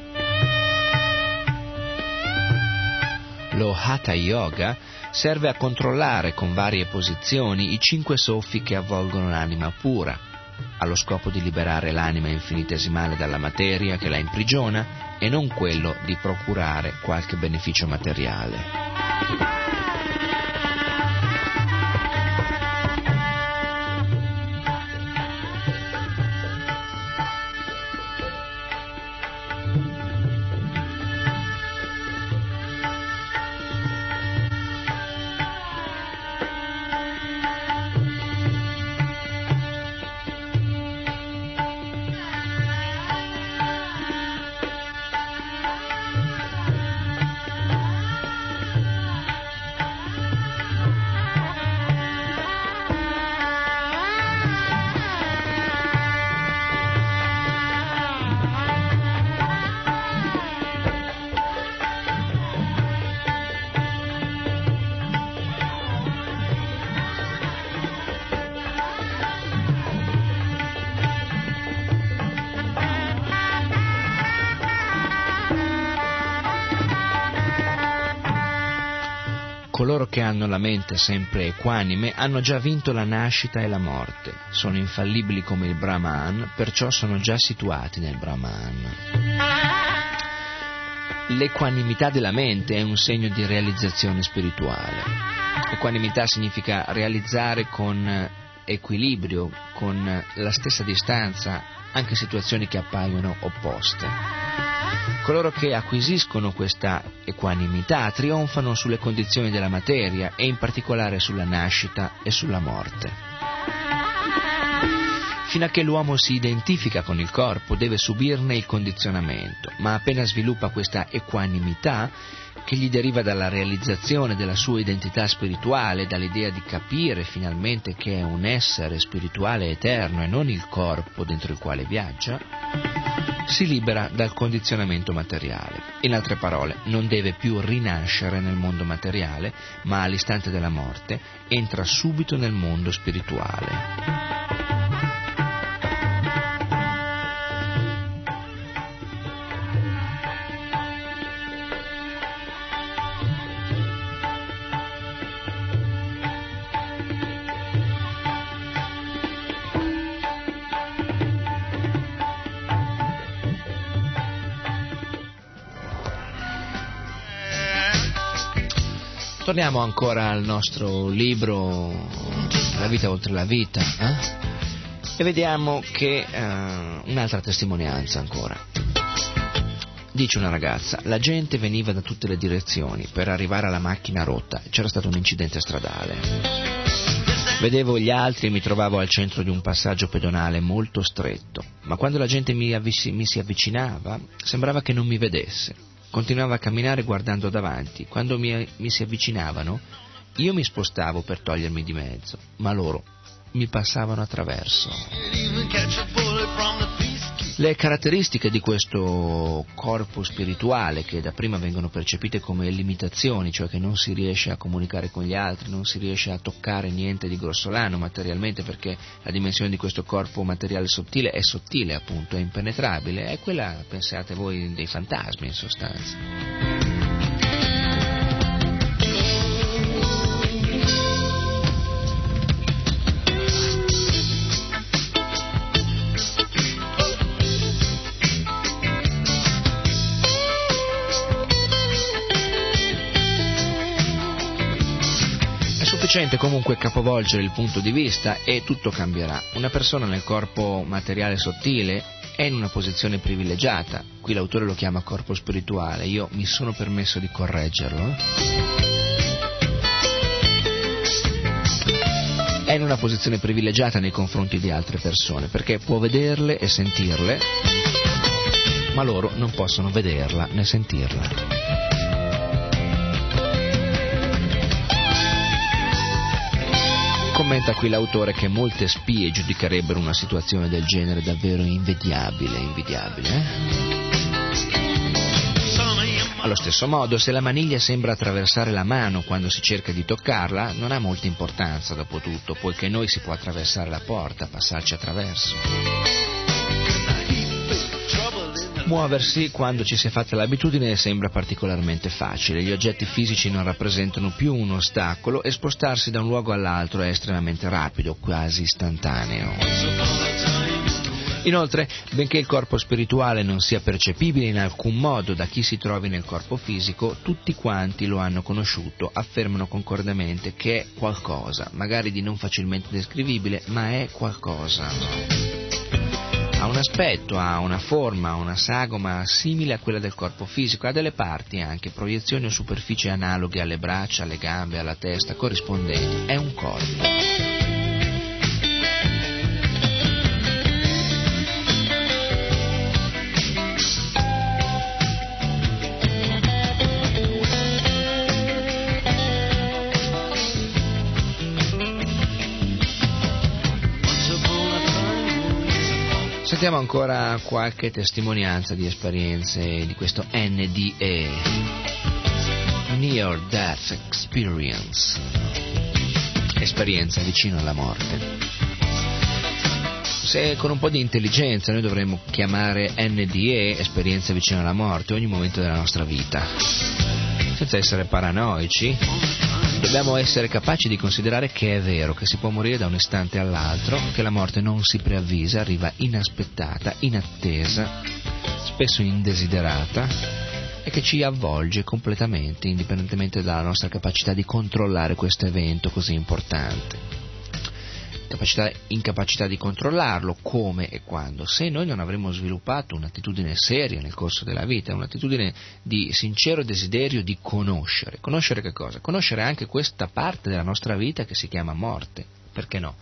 Lo Hatha Yoga serve a controllare con varie posizioni i cinque soffi che avvolgono l'anima pura, allo scopo di liberare l'anima infinitesimale dalla materia che la imprigiona e non quello di procurare qualche beneficio materiale. Coloro che hanno la mente sempre equanime hanno già vinto la nascita e la morte, sono infallibili come il Brahman, perciò sono già situati nel Brahman. L'equanimità della mente è un segno di realizzazione spirituale. Equanimità significa realizzare con equilibrio, con la stessa distanza, anche situazioni che appaiono opposte. Coloro che acquisiscono questa equanimità trionfano sulle condizioni della materia e in particolare sulla nascita e sulla morte. Fino a che l'uomo si identifica con il corpo deve subirne il condizionamento, ma appena sviluppa questa equanimità che gli deriva dalla realizzazione della sua identità spirituale, dall'idea di capire finalmente che è un essere spirituale eterno e non il corpo dentro il quale viaggia, si libera dal condizionamento materiale. In altre parole, non deve più rinascere nel mondo materiale, ma all'istante della morte entra subito nel mondo spirituale. Torniamo ancora al nostro libro La vita oltre la vita eh? e vediamo che uh, un'altra testimonianza ancora. Dice una ragazza: la gente veniva da tutte le direzioni per arrivare alla macchina rotta, c'era stato un incidente stradale. Vedevo gli altri e mi trovavo al centro di un passaggio pedonale molto stretto, ma quando la gente mi, avvic- mi si avvicinava sembrava che non mi vedesse. Continuava a camminare guardando davanti. Quando mi, mi si avvicinavano, io mi spostavo per togliermi di mezzo, ma loro mi passavano attraverso. Le caratteristiche di questo corpo spirituale, che dapprima vengono percepite come limitazioni, cioè che non si riesce a comunicare con gli altri, non si riesce a toccare niente di grossolano materialmente, perché la dimensione di questo corpo materiale sottile è sottile, appunto, è impenetrabile, è quella, pensate voi, dei fantasmi in sostanza. È sufficiente comunque capovolgere il punto di vista e tutto cambierà. Una persona nel corpo materiale sottile è in una posizione privilegiata, qui l'autore lo chiama corpo spirituale, io mi sono permesso di correggerlo. È in una posizione privilegiata nei confronti di altre persone, perché può vederle e sentirle, ma loro non possono vederla né sentirla. Commenta qui l'autore che molte spie giudicherebbero una situazione del genere davvero invidiabile, invidiabile. Eh? Allo stesso modo, se la maniglia sembra attraversare la mano quando si cerca di toccarla, non ha molta importanza dopo tutto, poiché noi si può attraversare la porta, passarci attraverso. Muoversi quando ci si è fatta l'abitudine sembra particolarmente facile, gli oggetti fisici non rappresentano più un ostacolo e spostarsi da un luogo all'altro è estremamente rapido, quasi istantaneo. Inoltre, benché il corpo spirituale non sia percepibile in alcun modo da chi si trovi nel corpo fisico, tutti quanti lo hanno conosciuto affermano concordemente che è qualcosa, magari di non facilmente descrivibile, ma è qualcosa. Ha un aspetto, ha una forma, ha una sagoma simile a quella del corpo fisico, ha delle parti anche, proiezioni o superfici analoghe alle braccia, alle gambe, alla testa, corrispondenti. È un corpo. Sentiamo ancora qualche testimonianza di esperienze di questo N D E, Near Death Experience, esperienza vicino alla morte. Se con un po' di intelligenza noi dovremmo chiamare N D E, esperienza vicino alla morte, ogni momento della nostra vita, senza essere paranoici. Dobbiamo essere capaci di considerare che è vero, che si può morire da un istante all'altro, che la morte non si preavvisa, arriva inaspettata, inattesa, spesso indesiderata, e che ci avvolge completamente, indipendentemente dalla nostra capacità di controllare questo evento così importante. Capacità, incapacità di controllarlo, come e quando, se noi non avremo sviluppato un'attitudine seria nel corso della vita, un'attitudine di sincero desiderio di conoscere. Conoscere che cosa? Conoscere anche questa parte della nostra vita che si chiama morte, perché no?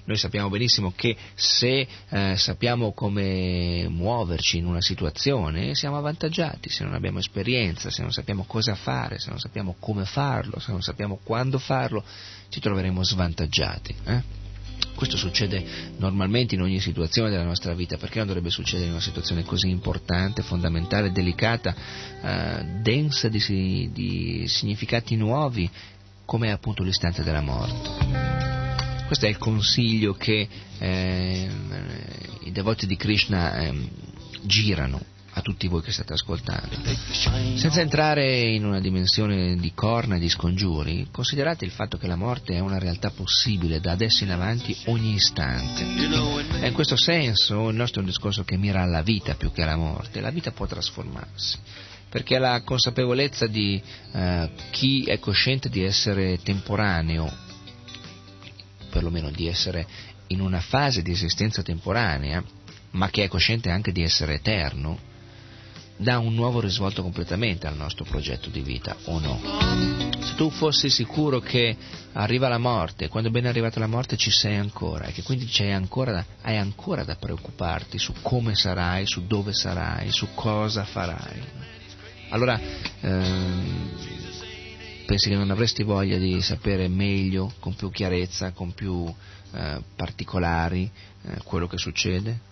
Noi sappiamo benissimo che se eh, sappiamo come muoverci in una situazione siamo avvantaggiati. Se non abbiamo esperienza, se non sappiamo cosa fare, se non sappiamo come farlo, se non sappiamo quando farlo, ci troveremo svantaggiati. Eh? Questo succede normalmente in ogni situazione della nostra vita. Perché non dovrebbe succedere in una situazione così importante, fondamentale, delicata, eh, densa di, di significati nuovi, come è appunto l'istante della morte? Questo è il consiglio che eh, i devoti di Krishna eh, girano a tutti voi che state ascoltando. Senza entrare in una dimensione di corna e di scongiuri, considerate il fatto che la morte è una realtà possibile da adesso in avanti ogni istante. E in questo senso il nostro è un discorso che mira alla vita più che alla morte. La vita può trasformarsi, perché la consapevolezza di eh, chi è cosciente di essere temporaneo, perlomeno di essere in una fase di esistenza temporanea, ma che è cosciente anche di essere eterno, dà un nuovo risvolto completamente al nostro progetto di vita, o no? Se tu fossi sicuro che arriva la morte, quando è ben arrivata la morte ci sei ancora, e che quindi c'hai ancora, hai ancora da preoccuparti su come sarai, su dove sarai, su cosa farai, allora ehm, pensi che non avresti voglia di sapere meglio, con più chiarezza, con più eh, particolari eh, quello che succede?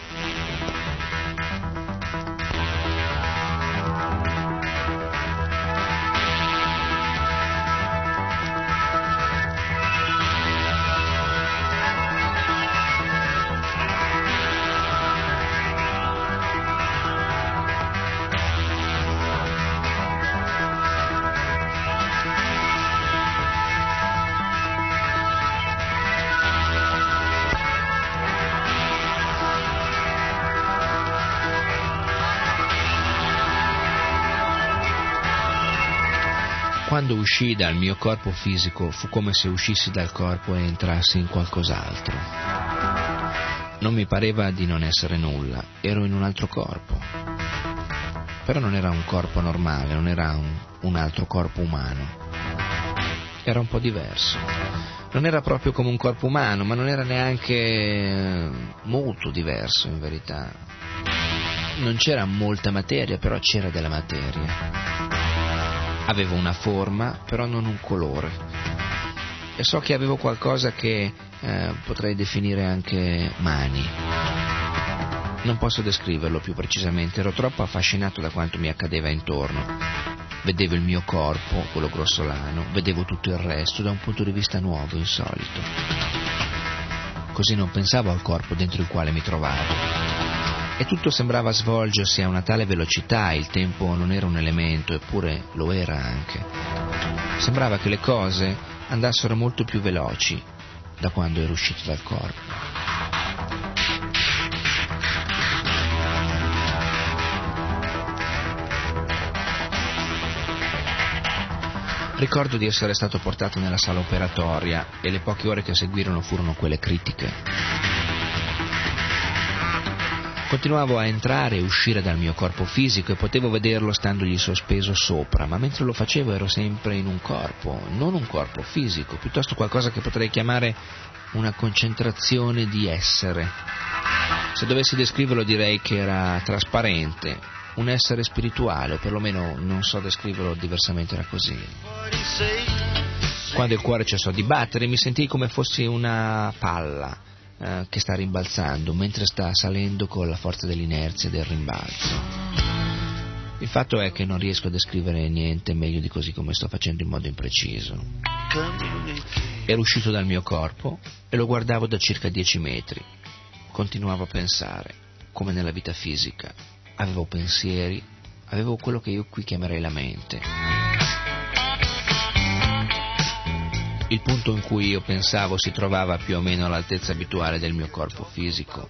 Quando uscii dal mio corpo fisico fu come se uscissi dal corpo e entrassi in qualcos'altro. Non mi pareva di non essere nulla, ero in un altro corpo. Però non era un corpo normale, non era un, un altro corpo umano. Era un po' diverso. Non era proprio come un corpo umano, ma non era neanche molto diverso in verità. Non c'era molta materia, però c'era della materia. Avevo una forma, però non un colore. E so che avevo qualcosa che eh, potrei definire anche mani. Non posso descriverlo più precisamente, ero troppo affascinato da quanto mi accadeva intorno. Vedevo il mio corpo, quello grossolano, vedevo tutto il resto da un punto di vista nuovo, insolito. Così non pensavo al corpo dentro il quale mi trovavo. E tutto sembrava svolgersi a una tale velocità, il tempo non era un elemento, eppure lo era anche. Sembrava che le cose andassero molto più veloci da quando ero uscito dal corpo. Ricordo di essere stato portato nella sala operatoria e le poche ore che seguirono furono quelle critiche. Continuavo a entrare e uscire dal mio corpo fisico e potevo vederlo standogli sospeso sopra, ma mentre lo facevo ero sempre in un corpo, non un corpo fisico, piuttosto qualcosa che potrei chiamare una concentrazione di essere. Se dovessi descriverlo direi che era trasparente, un essere spirituale, o perlomeno non so descriverlo diversamente, era così. Quando il cuore cessò di battere mi sentii come fossi una palla che sta rimbalzando mentre sta salendo con la forza dell'inerzia e del rimbalzo. Il fatto è che non riesco a descrivere niente meglio di così come sto facendo in modo impreciso. Ero uscito dal mio corpo e lo guardavo da circa dieci metri. Continuavo a pensare, come nella vita fisica. Avevo pensieri, avevo quello che io qui chiamerei la mente. Il punto in cui io pensavo si trovava più o meno all'altezza abituale del mio corpo fisico.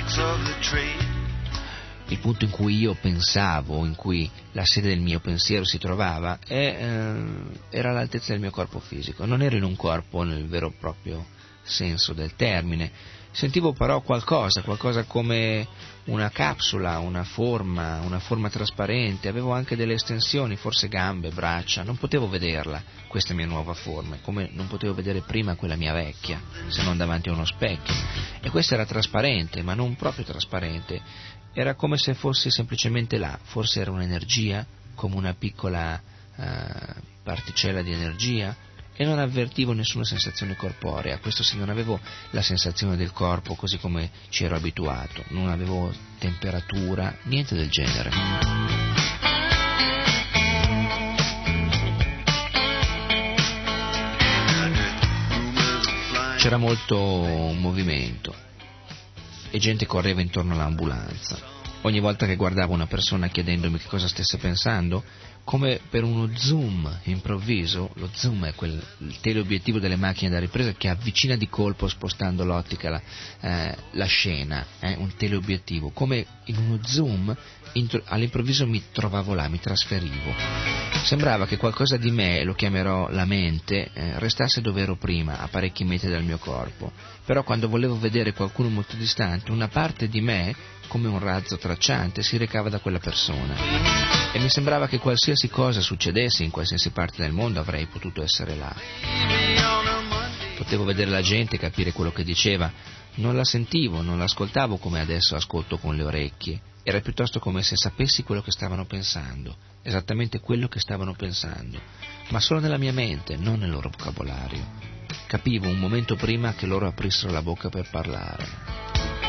Il punto in cui io pensavo, in cui la sede del mio pensiero si trovava, è, eh, era all'altezza del mio corpo fisico. Non ero in un corpo nel vero e proprio senso del termine. Sentivo però qualcosa, qualcosa come una capsula, una forma, una forma trasparente, avevo anche delle estensioni, forse gambe, braccia, non potevo vederla, questa mia nuova forma, come non potevo vedere prima quella mia vecchia, se non davanti a uno specchio. E questa era trasparente, ma non proprio trasparente, era come se fosse semplicemente là, forse era un'energia, come una piccola uh, particella di energia, e non avvertivo nessuna sensazione corporea, questo sì, non avevo la sensazione del corpo così come ci ero abituato, non avevo temperatura, niente del genere. C'era molto movimento e gente correva intorno all'ambulanza. Ogni volta che guardavo una persona chiedendomi che cosa stesse pensando, come per uno zoom improvviso, lo zoom è quel il teleobiettivo delle macchine da ripresa che avvicina di colpo spostando l'ottica, la, eh, la scena, eh, un teleobiettivo, come in uno zoom intro, all'improvviso mi trovavo là, mi trasferivo. Sembrava che qualcosa di me, lo chiamerò la mente, eh, restasse dove ero prima, a parecchi metri dal mio corpo, però quando volevo vedere qualcuno molto distante, una parte di me, come un razzo tracciante, si recava da quella persona e mi sembrava che qualsiasi cosa succedesse in qualsiasi parte del mondo avrei potuto essere là. Potevo vedere la gente, capire quello che diceva, non la sentivo, non l'ascoltavo come adesso ascolto con le orecchie, era piuttosto come se sapessi quello che stavano pensando, esattamente quello che stavano pensando, ma solo nella mia mente, non nel loro vocabolario. Capivo un momento prima che loro aprissero la bocca per parlare.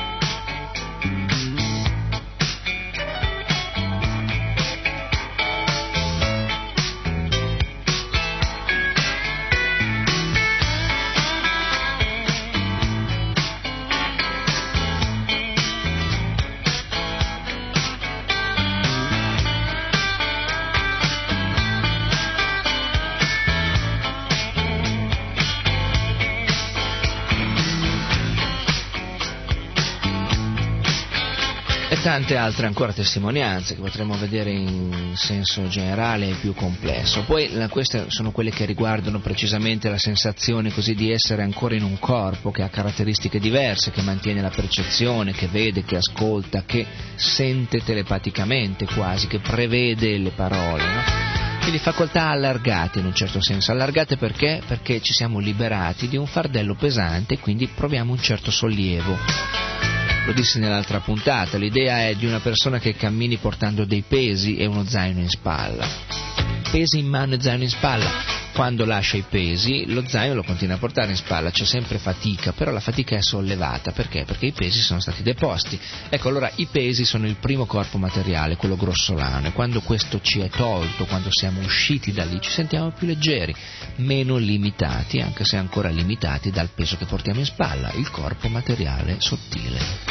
Tante altre ancora testimonianze che potremmo vedere in senso generale e più complesso. Poi la, queste sono quelle che riguardano precisamente la sensazione così di essere ancora in un corpo che ha caratteristiche diverse, che mantiene la percezione, che vede, che ascolta, che sente telepaticamente quasi, che prevede le parole, no? Quindi facoltà allargate in un certo senso. Allargate perché? Perché ci siamo liberati di un fardello pesante e quindi proviamo un certo sollievo. Lo dissi nell'altra puntata, l'idea è di una persona che cammini portando dei pesi e uno zaino in spalla. Pesi in mano e zaino in spalla. Quando lascia i pesi, lo zaino lo continua a portare in spalla, c'è sempre fatica, però la fatica è sollevata. Perché? Perché i pesi sono stati deposti. Ecco, allora i pesi sono il primo corpo materiale, quello grossolano, e quando questo ci è tolto, quando siamo usciti da lì, ci sentiamo più leggeri, meno limitati, anche se ancora limitati dal peso che portiamo in spalla, il corpo materiale sottile.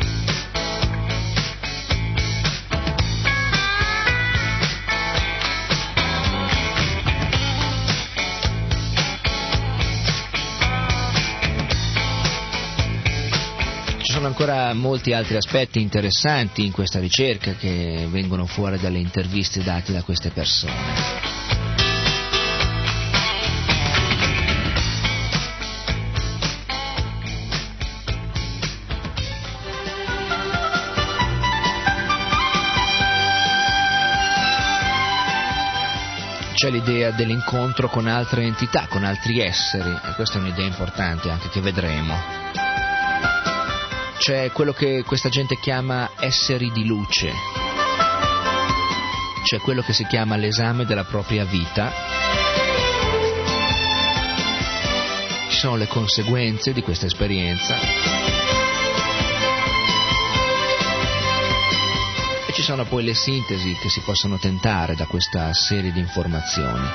Ci sono ancora molti altri aspetti interessanti in questa ricerca che vengono fuori dalle interviste date da queste persone. C'è l'idea dell'incontro con altre entità, con altri esseri, e questa è un'idea importante anche che vedremo. C'è quello che questa gente chiama esseri di luce, c'è quello che si chiama l'esame della propria vita, ci sono le conseguenze di questa esperienza e ci sono poi le sintesi che si possono tentare da questa serie di informazioni.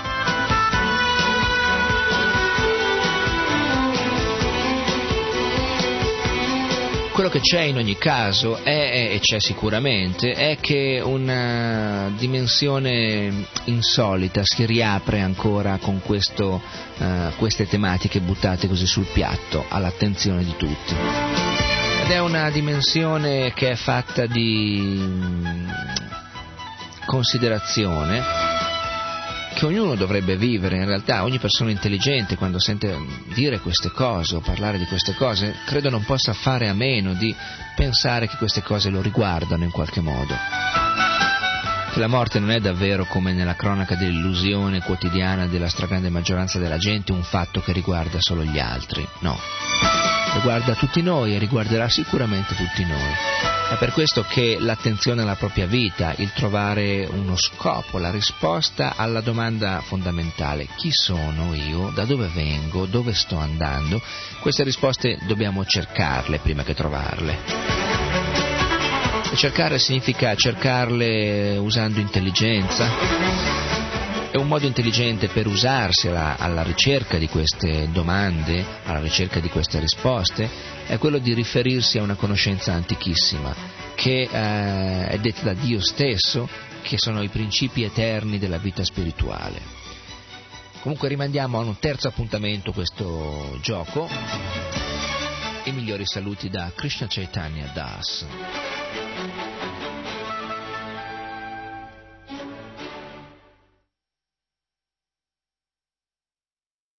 Quello che c'è in ogni caso è, e c'è sicuramente, è che una dimensione insolita si riapre ancora con questo, uh, queste tematiche buttate così sul piatto, all'attenzione di tutti. Ed è una dimensione che è fatta di considerazione che ognuno dovrebbe vivere. In realtà ogni persona intelligente, quando sente dire queste cose o parlare di queste cose, credo non possa fare a meno di pensare che queste cose lo riguardano in qualche modo, che la morte non è davvero, come nella cronaca dell'illusione quotidiana della stragrande maggioranza della gente, un fatto che riguarda solo gli altri. No, riguarda tutti noi e riguarderà sicuramente tutti noi. È per questo che l'attenzione alla propria vita, il trovare uno scopo, la risposta alla domanda fondamentale: chi sono io, da dove vengo, dove sto andando, queste risposte dobbiamo cercarle prima che trovarle. E cercare significa cercarle usando intelligenza. E un modo intelligente per usarsi alla, alla ricerca di queste domande, alla ricerca di queste risposte, è quello di riferirsi a una conoscenza antichissima, che eh, è detta da Dio stesso, che sono i principi eterni della vita spirituale. Comunque rimandiamo a un terzo appuntamento questo gioco. I migliori saluti da Krishna Chaitanya Das.